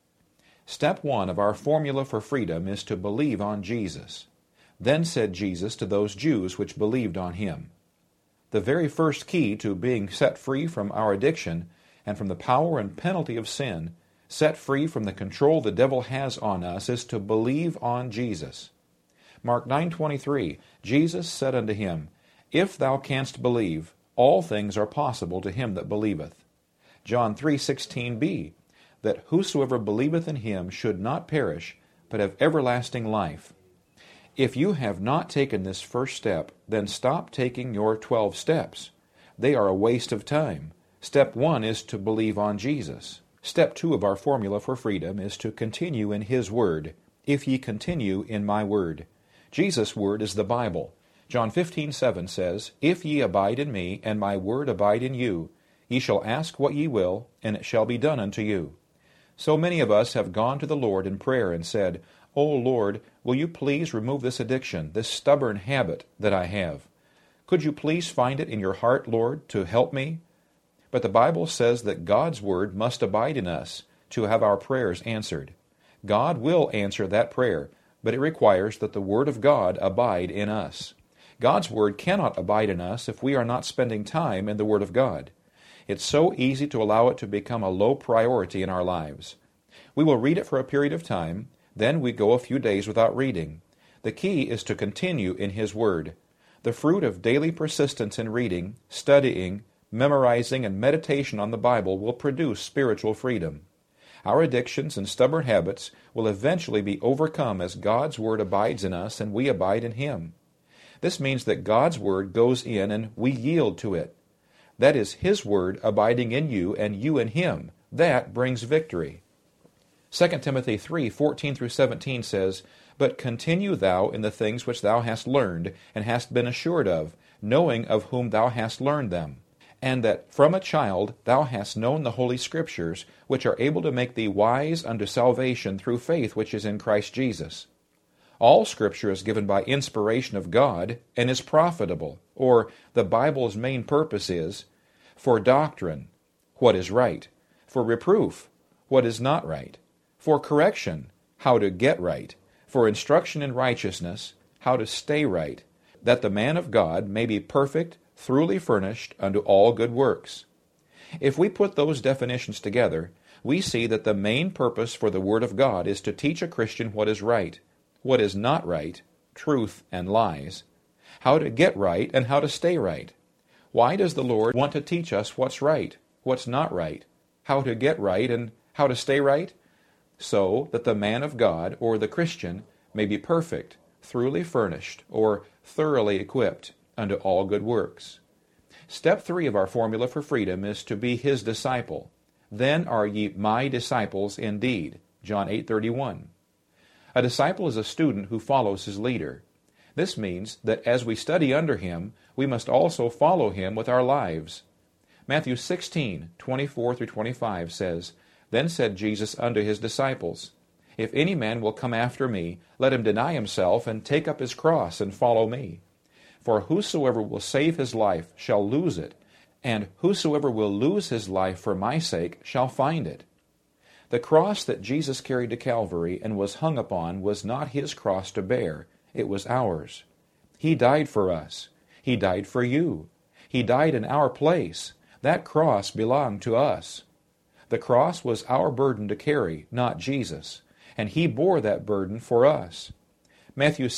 Step 1 of our formula for freedom is to believe on Jesus. Then said Jesus to those Jews which believed on him. The very first key to being set free from our addiction and from the power and penalty of sin, set free from the control the devil has on us, is to believe on Jesus. Mark 9:23, Jesus said unto him, If thou canst believe, all things are possible to him that believeth. John 3:16b, that whosoever believeth in him should not perish, but have everlasting life. If you have not taken this first step, then stop taking your 12 steps. They are a waste of time. Step 1 is to believe on Jesus. Step 2 of our formula for freedom is to continue in his word. if ye continue in my word. Jesus' word is the Bible. John 15:7 says, If ye abide in me, and my word abide in you, ye shall ask what ye will, and it shall be done unto you. So many of us have gone to the Lord in prayer and said, O Lord, will you please remove this addiction, this stubborn habit that I have? Could you please find it in your heart, Lord, to help me? But the Bible says that God's word must abide in us to have our prayers answered. God will answer that prayer, but it requires that the word of God abide in us. God's word cannot abide in us if we are not spending time in the word of God. It's so easy to allow it to become a low priority in our lives. We will read it for a period of time, then we go a few days without reading. The key is to continue in His Word. The fruit of daily persistence in reading, studying, memorizing, and meditation on the Bible will produce spiritual freedom. Our addictions and stubborn habits will eventually be overcome as God's Word abides in us and we abide in Him. This means that God's Word goes in and we yield to it. That is His Word abiding in you and you in Him. That brings victory. 2 Timothy 3:14-17 says, But continue thou in the things which thou hast learned, and hast been assured of, knowing of whom thou hast learned them, and that from a child thou hast known the Holy Scriptures, which are able to make thee wise unto salvation through faith which is in Christ Jesus. All Scripture is given by inspiration of God, and is profitable, or the Bible's main purpose is, for doctrine, what is right, for reproof, what is not right, for correction, how to get right, for instruction in righteousness, how to stay right, that the man of God may be perfect, thoroughly furnished unto all good works. If we put those definitions together, we see that the main purpose for the Word of God is to teach a Christian what is right, what is not right, truth and lies, how to get right and how to stay right. Why does the Lord want to teach us what's right, what's not right, how to get right and how to stay right? So that the man of God, or the Christian, may be perfect, thoroughly furnished, or thoroughly equipped unto all good works. Step 3 of our formula for freedom is to be His disciple. Then are ye my disciples indeed. John 8:31. A disciple is a student who follows his leader. This means that as we study under him, we must also follow him with our lives. Matthew 16:24-25 says, Then said Jesus unto his disciples, If any man will come after me, let him deny himself, and take up his cross, and follow me. For whosoever will save his life shall lose it, and whosoever will lose his life for my sake shall find it. The cross that Jesus carried to Calvary and was hung upon was not His cross to bear, it was ours. He died for us. He died for you. He died in our place. That cross belonged to us. The cross was our burden to carry, not Jesus, and He bore that burden for us. Matthew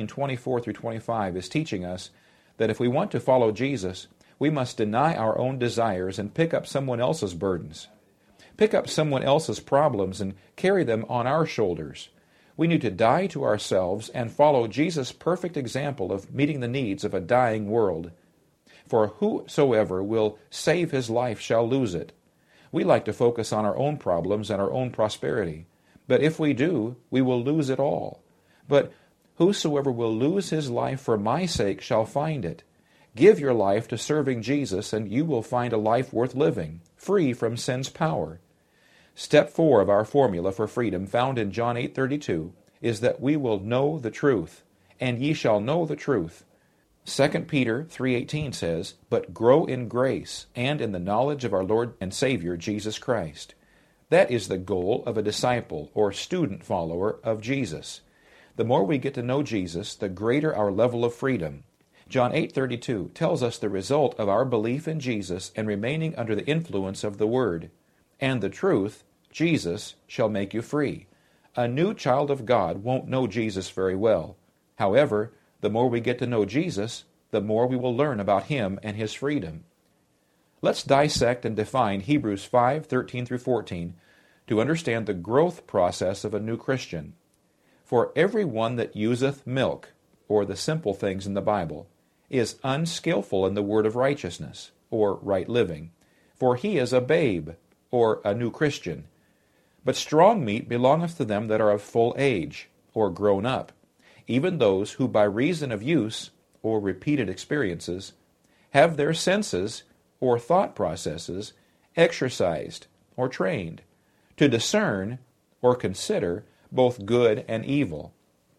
16:24-25 is teaching us that if we want to follow Jesus, we must deny our own desires and pick up someone else's burdens. Pick up someone else's problems and carry them on our shoulders. We need to die to ourselves and follow Jesus' perfect example of meeting the needs of a dying world. For whosoever will save his life shall lose it. We like to focus on our own problems and our own prosperity. But if we do, we will lose it all. But whosoever will lose his life for my sake shall find it. Give your life to serving Jesus, and you will find a life worth living, free from sin's power. Step 4 of our formula for freedom, found in John 8:32, is that we will know the truth, and ye shall know the truth. 2 Peter 3:18 says, But grow in grace and in the knowledge of our Lord and Savior Jesus Christ. That is the goal of a disciple or student follower of Jesus. The more we get to know Jesus, the greater our level of freedom. John 8:32 tells us the result of our belief in Jesus and remaining under the influence of the Word. And the truth, Jesus, shall make you free. A new child of God won't know Jesus very well. However, the more we get to know Jesus, the more we will learn about Him and His freedom. Let's dissect and define Hebrews 5:13-14 to understand the growth process of a new Christian. For every one that useth milk, or the simple things in the Bible, is unskillful in the word of righteousness, or right living, for he is a babe, or a new Christian. But strong meat belongeth to them that are of full age, or grown up, even those who by reason of use or repeated experiences have their senses or thought processes exercised or trained to discern or consider both good and evil.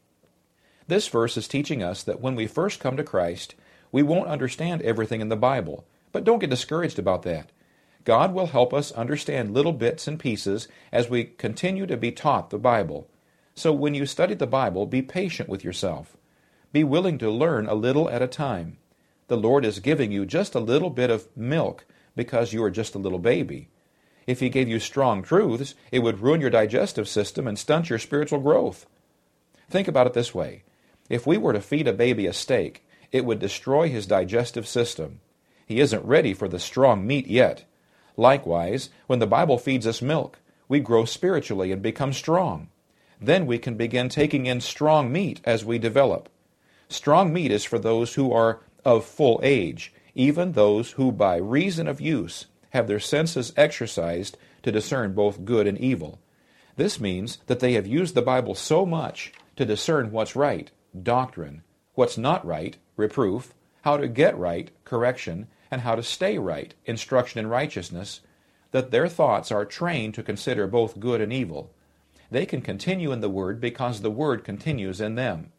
This verse is teaching us that when we first come to Christ, we won't understand everything in the Bible, but don't get discouraged about that. God will help us understand little bits and pieces as we continue to be taught the Bible. So when you study the Bible, be patient with yourself. Be willing to learn a little at a time. The Lord is giving you just a little bit of milk because you are just a little baby. If He gave you strong truths, it would ruin your digestive system and stunt your spiritual growth. Think about it this way. If we were to feed a baby a steak, it would destroy his digestive system. He isn't ready for the strong meat yet. Likewise, when the Bible feeds us milk, we grow spiritually and become strong. Then we can begin taking in strong meat as we develop. Strong meat is for those who are of full age, even those who by reason of use have their senses exercised to discern both good and evil. This means that they have used the Bible so much to discern what's right, doctrine, what's not right, reproof, how to get right, correction, and how to stay right, instruction in righteousness, that their thoughts are trained to consider both good and evil. They can continue in the Word because the Word continues in them.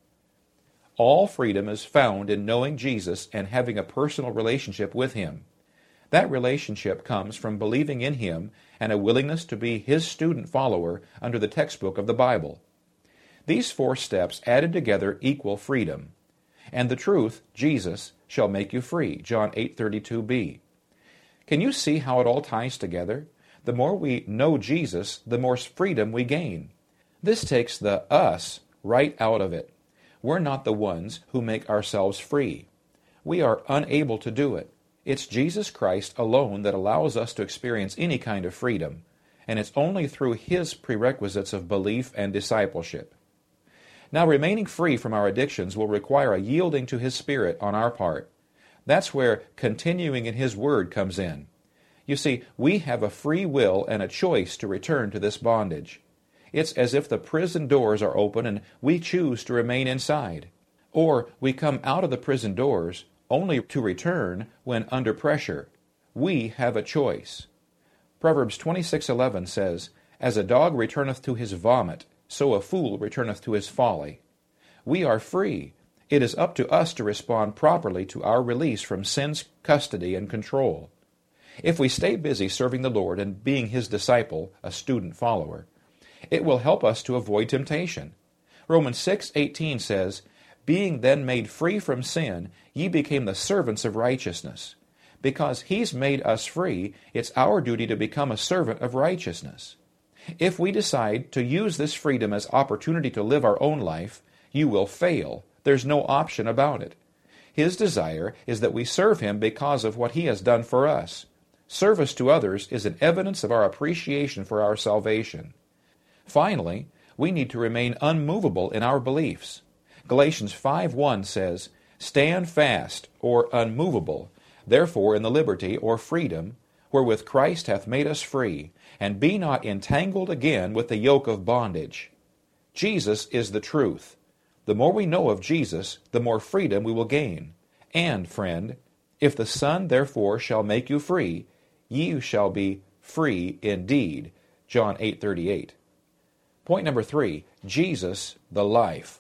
All freedom is found in knowing Jesus and having a personal relationship with Him. That relationship comes from believing in Him and a willingness to be His student follower under the textbook of the Bible. These 4 steps added together equal freedom. And the truth, Jesus, shall make you free, John 8:32b. Can you see how it all ties together? The more we know Jesus, the more freedom we gain. This takes the us right out of it. We're not the ones who make ourselves free. We are unable to do it. It's Jesus Christ alone that allows us to experience any kind of freedom, and it's only through His prerequisites of belief and discipleship. Now, remaining free from our addictions will require a yielding to His Spirit on our part. That's where continuing in His Word comes in. You see, we have a free will and a choice to return to this bondage. It's as if the prison doors are open and we choose to remain inside. Or we come out of the prison doors only to return when under pressure. We have a choice. Proverbs 26:11 says, "As a dog returneth to his vomit, so a fool returneth to his folly." We are free. It is up to us to respond properly to our release from sin's custody and control. If we stay busy serving the Lord and being His disciple, a student follower, it will help us to avoid temptation. Romans 6:18 says, "Being then made free from sin, ye became the servants of righteousness." Because He's made us free, it's our duty to become a servant of righteousness. If we decide to use this freedom as opportunity to live our own life, you will fail. There's no option about it. His desire is that we serve Him because of what He has done for us. Service to others is an evidence of our appreciation for our salvation. Finally, we need to remain unmovable in our beliefs. Galatians 5:1 says, "Stand fast," or unmovable, "therefore in the liberty," or freedom, "wherewith Christ hath made us free, and be not entangled again with the yoke of bondage." Jesus is the truth. The more we know of Jesus, the more freedom we will gain. And, friend, if the Son therefore shall make you free, ye shall be free indeed. John 8:38. Point number 3, Jesus, the life.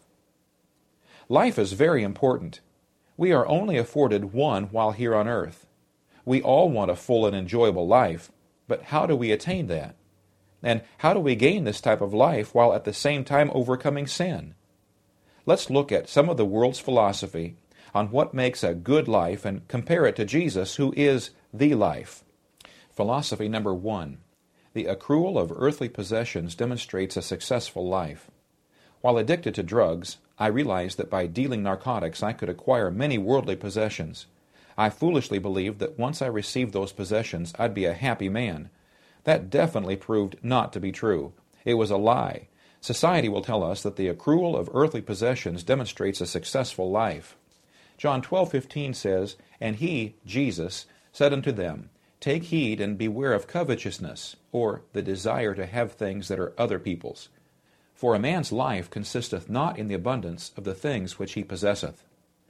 Life is very important. We are only afforded one while here on earth. We all want a full and enjoyable life, but how do we attain that? And how do we gain this type of life while at the same time overcoming sin? Let's look at some of the world's philosophy on what makes a good life and compare it to Jesus, who is the life. Philosophy number 1. The accrual of earthly possessions demonstrates a successful life. While addicted to drugs, I realized that by dealing narcotics I could acquire many worldly possessions. I foolishly believed that once I received those possessions, I'd be a happy man. That definitely proved not to be true. It was a lie. Society will tell us that the accrual of earthly possessions demonstrates a successful life. John 12:15 says, "And He, Jesus, said unto them, Take heed and beware of covetousness," or the desire to have things that are other people's. For a man's life consisteth not in the abundance of the things which he possesseth.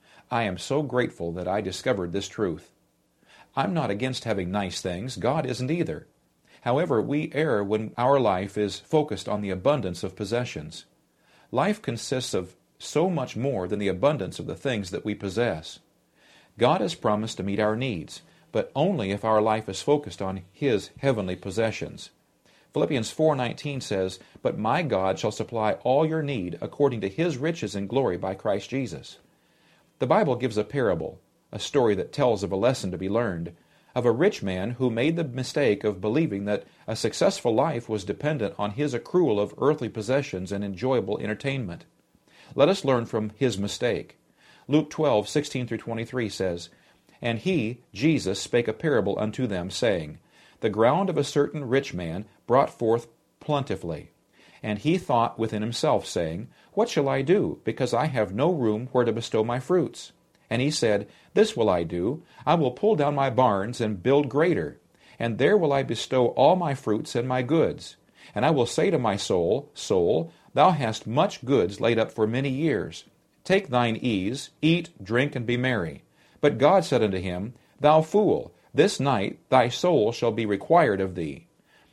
I am so grateful that I discovered this truth. I'm not against having nice things. God isn't either. However, we err when our life is focused on the abundance of possessions. Life consists of so much more than the abundance of the things that we possess. God has promised to meet our needs, but only if our life is focused on His heavenly possessions. Philippians 4:19 says, "But my God shall supply all your need according to His riches in glory by Christ Jesus." The Bible gives a parable, a story that tells of a lesson to be learned, of a rich man who made the mistake of believing that a successful life was dependent on his accrual of earthly possessions and enjoyable entertainment. Let us learn from his mistake. Luke 12:16-23 says, "And he, Jesus, spake a parable unto them, saying, The ground of a certain rich man brought forth plentifully. And he thought within himself, saying, What shall I do, because I have no room where to bestow my fruits? And he said, This will I do, I will pull down my barns and build greater, and there will I bestow all my fruits and my goods. And I will say to my soul, Soul, thou hast much goods laid up for many years. Take thine ease, eat, drink, and be merry. But God said unto him, Thou fool, this night thy soul shall be required of thee.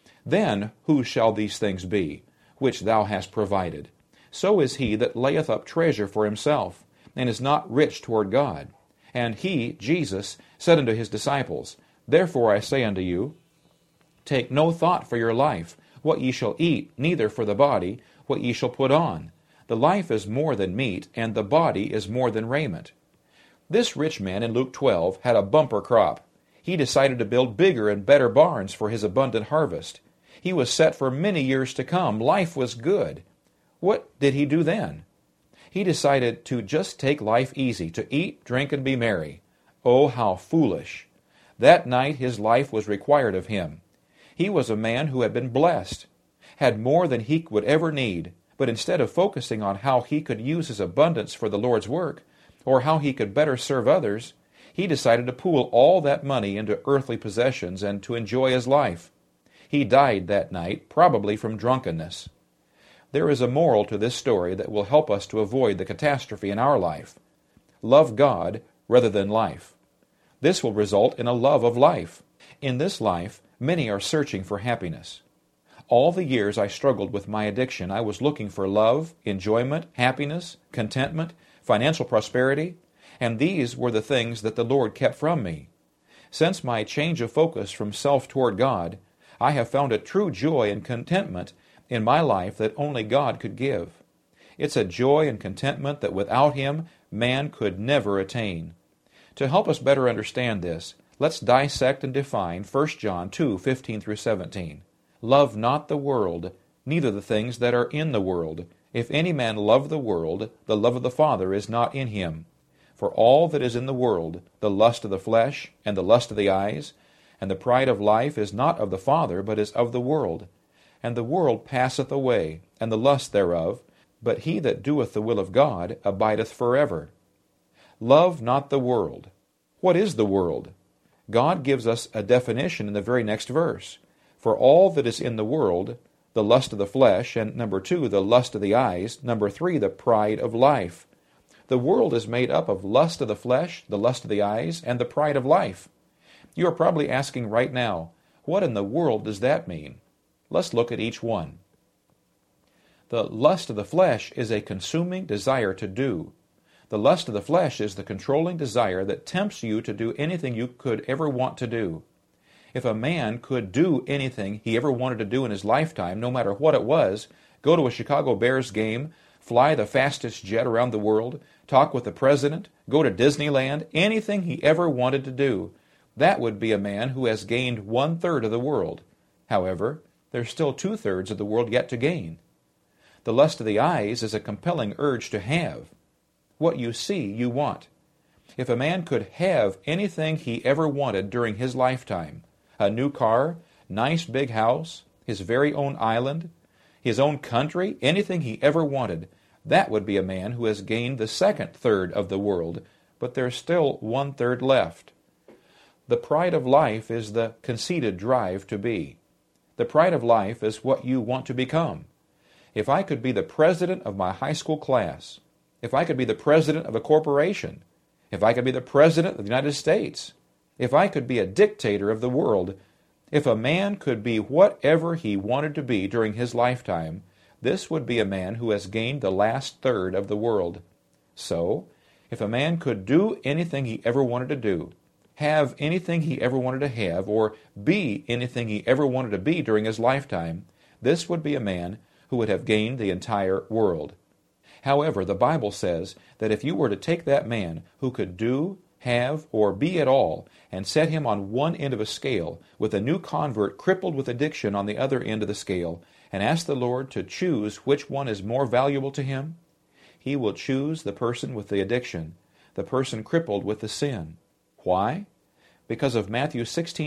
Then whose shall these things be, which thou hast provided? So is he that layeth up treasure for himself, and is not rich toward God. And he, Jesus, said unto his disciples, Therefore I say unto you, Take no thought for your life, what ye shall eat, neither for the body, what ye shall put on. The life is more than meat, and the body is more than raiment." This rich man in Luke 12 had a bumper crop. He decided to build bigger and better barns for his abundant harvest. He was set for many years to come. Life was good. What did he do then? He decided to just take life easy, to eat, drink, and be merry. Oh, how foolish! That night his life was required of him. He was a man who had been blessed, had more than he would ever need, but instead of focusing on how he could use his abundance for the Lord's work, or how he could better serve others, he decided to pool all that money into earthly possessions and to enjoy his life. He died that night, probably from drunkenness. There is a moral to this story that will help us to avoid the catastrophe in our life. Love God rather than life. This will result in a love of life. In this life, many are searching for happiness. All the years I struggled with my addiction, I was looking for love, enjoyment, happiness, contentment, financial prosperity, and these were the things that the Lord kept from me. Since my change of focus from self toward God, I have found a true joy and contentment in my life that only God could give. It's a joy and contentment that without Him, man could never attain. To help us better understand this, let's dissect and define 1 John 2:15-17. Love not the world, neither the things that are in the world. If any man love the world, the love of the Father is not in him. For all that is in the world, the lust of the flesh, and the lust of the eyes, and the pride of life is not of the Father, but is of the world. And the world passeth away, and the lust thereof, but he that doeth the will of God abideth forever. Love not the world. What is the world? God gives us a definition in the very next verse. For all that is in the world, the lust of the flesh, and number 2, the lust of the eyes, number 3, the pride of life. The world is made up of lust of the flesh, the lust of the eyes, and the pride of life. You are probably asking right now, what in the world does that mean? Let's look at each one. The lust of the flesh is a consuming desire to do. The lust of the flesh is the controlling desire that tempts you to do anything you could ever want to do. If a man could do anything he ever wanted to do in his lifetime, no matter what it was, go to a Chicago Bears game, fly the fastest jet around the world, talk with the president, go to Disneyland, anything he ever wanted to do, that would be a man who has gained 1/3 of the world. However, there's still 2/3 of the world yet to gain. The lust of the eyes is a compelling urge to have. What you see, you want. If a man could have anything he ever wanted during his lifetime, a new car, nice big house, his very own island, his own country, anything he ever wanted, that would be a man who has gained the 2/3 of the world, but there's still 1/3 left. The pride of life is the conceited drive to be. The pride of life is what you want to become. If I could be the president of my high school class, if I could be the president of a corporation, if I could be the president of the United States, if I could be a dictator of the world, if a man could be whatever he wanted to be during his lifetime, this would be a man who has gained the last third of the world. So, if a man could do anything he ever wanted to do, have anything he ever wanted to have, or be anything he ever wanted to be during his lifetime, this would be a man who would have gained the entire world. However, the Bible says that if you were to take that man who could do, have, or be at all, and set him on one end of a scale, with a new convert crippled with addiction on the other end of the scale, and ask the Lord to choose which one is more valuable to him, he will choose the person with the addiction, the person crippled with the sin. Why? Because of Matthew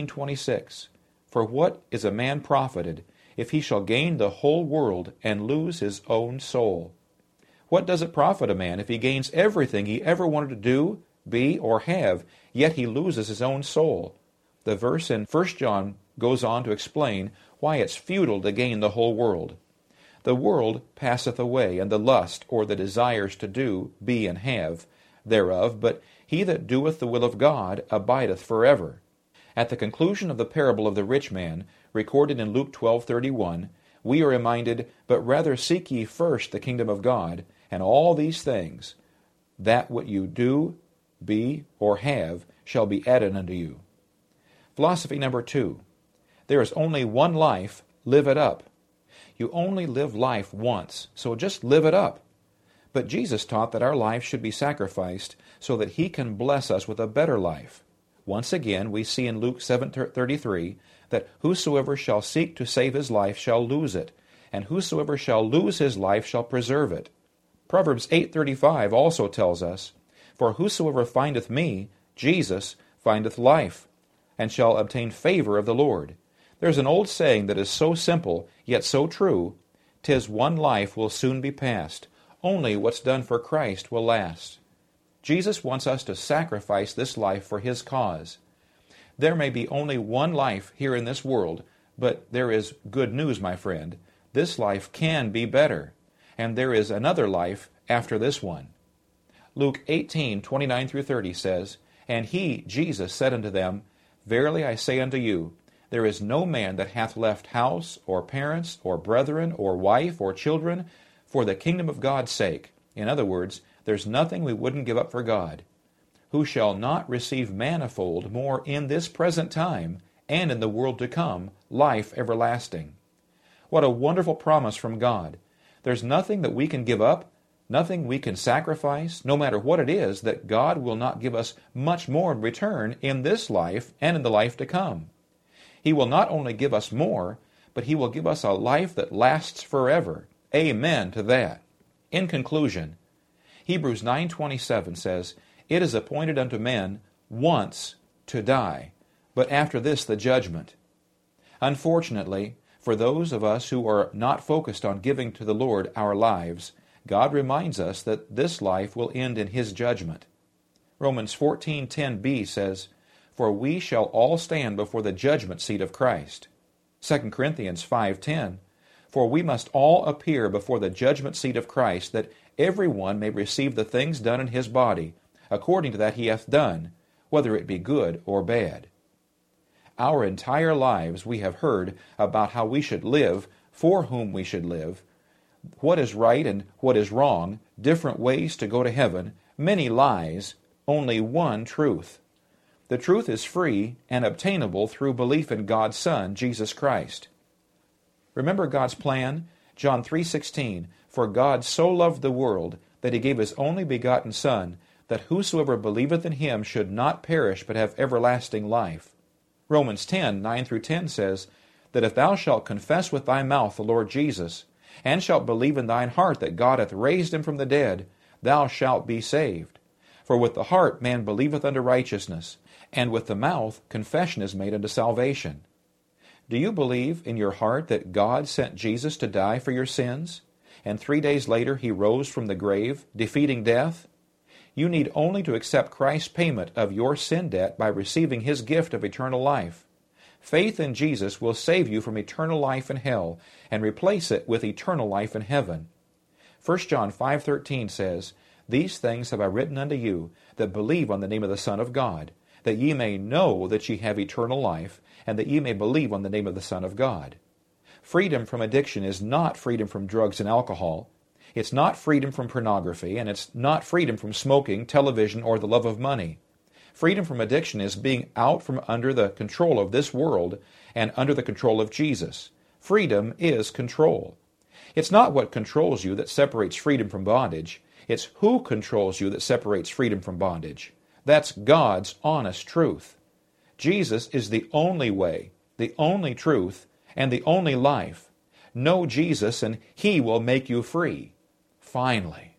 16:26. For what is a man profited, if he shall gain the whole world and lose his own soul? What does it profit a man if he gains everything he ever wanted to do, be, or have, yet he loses his own soul? The verse in 1 John goes on to explain why it's futile to gain the whole world. The world passeth away, and the lust, or the desires to do, be, and have thereof, but he that doeth the will of God abideth forever. At the conclusion of the parable of the rich man, recorded in Luke 12:31, we are reminded, But rather seek ye first the kingdom of God, and all these things, that what you do, be, or have, shall be added unto you. Philosophy number 2. There is only one life, live it up. You only live life once, so just live it up. But Jesus taught that our life should be sacrificed so that he can bless us with a better life. Once again, we see in Luke 7:33 that whosoever shall seek to save his life shall lose it, and whosoever shall lose his life shall preserve it. Proverbs 8:35 also tells us, For whosoever findeth me, Jesus, findeth life, and shall obtain favor of the Lord. There's an old saying that is so simple, yet so true, "'Tis one life will soon be past. Only what's done for Christ will last." Jesus wants us to sacrifice this life for his cause. There may be only one life here in this world, but there is good news, my friend. This life can be better, and there is another life after this one. Luke 18:29-30 says, And he, Jesus, said unto them, Verily I say unto you, there is no man that hath left house, or parents, or brethren, or wife, or children, for the kingdom of God's sake. In other words, there's nothing we wouldn't give up for God. Who shall not receive manifold more in this present time, and in the world to come, life everlasting. What a wonderful promise from God. There's nothing that we can give up, nothing we can sacrifice, no matter what it is, that God will not give us much more in return in this life and in the life to come. He will not only give us more, but he will give us a life that lasts forever. Amen to that. In conclusion, Hebrews 9:27 says, It is appointed unto men once to die, but after this the judgment. Unfortunately, for those of us who are not focused on giving to the Lord our lives, God reminds us that this life will end in his judgment. Romans 14:10b says, For we shall all stand before the judgment seat of Christ. 2 Corinthians 5:10, For we must all appear before the judgment seat of Christ, that every one may receive the things done in his body, according to that he hath done, whether it be good or bad. Our entire lives we have heard about how we should live, for whom we should live, what is right and what is wrong, different ways to go to heaven, many lies, only one truth. The truth is free and obtainable through belief in God's Son, Jesus Christ. Remember God's plan? John 3:16, For God so loved the world that he gave his only begotten Son, that whosoever believeth in him should not perish but have everlasting life. Romans 10:9-10 says, That if thou shalt confess with thy mouth the Lord Jesus, and shalt believe in thine heart that God hath raised him from the dead, thou shalt be saved. For with the heart man believeth unto righteousness, and with the mouth confession is made unto salvation. Do you believe in your heart that God sent Jesus to die for your sins, and 3 days later he rose from the grave, defeating death? You need only to accept Christ's payment of your sin debt by receiving his gift of eternal life. Faith in Jesus will save you from eternal life in hell and replace it with eternal life in heaven. 1 John 5:13 says, "These things have I written unto you that believe on the name of the Son of God, that ye may know that ye have eternal life, and that ye may believe on the name of the Son of God." Freedom from addiction is not freedom from drugs and alcohol. It's not freedom from pornography, and it's not freedom from smoking, television, or the love of money. Freedom from addiction is being out from under the control of this world and under the control of Jesus. Freedom is control. It's not what controls you that separates freedom from bondage. It's who controls you that separates freedom from bondage. That's God's honest truth. Jesus is the only way, the only truth, and the only life. Know Jesus and He will make you free. Finally.